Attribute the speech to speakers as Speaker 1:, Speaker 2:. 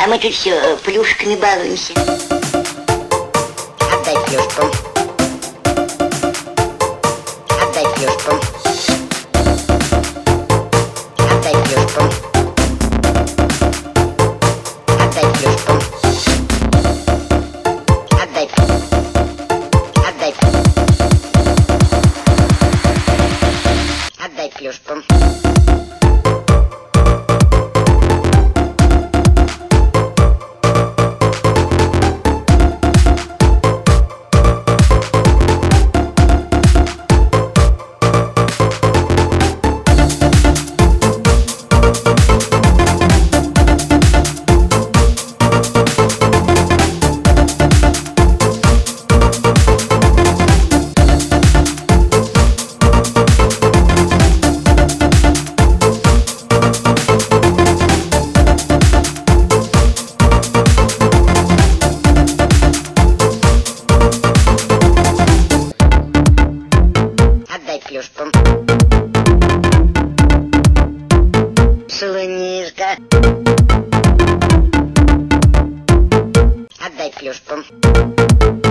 Speaker 1: мы тут все плюшками балуемся. Отдай плюшку. Отдай плюшку. Отдай плюшку. Отдай плюшку. Отдай. Отдай. Отдай плюшку. Отдай плюшку. Солонишка. Отдай плюшку.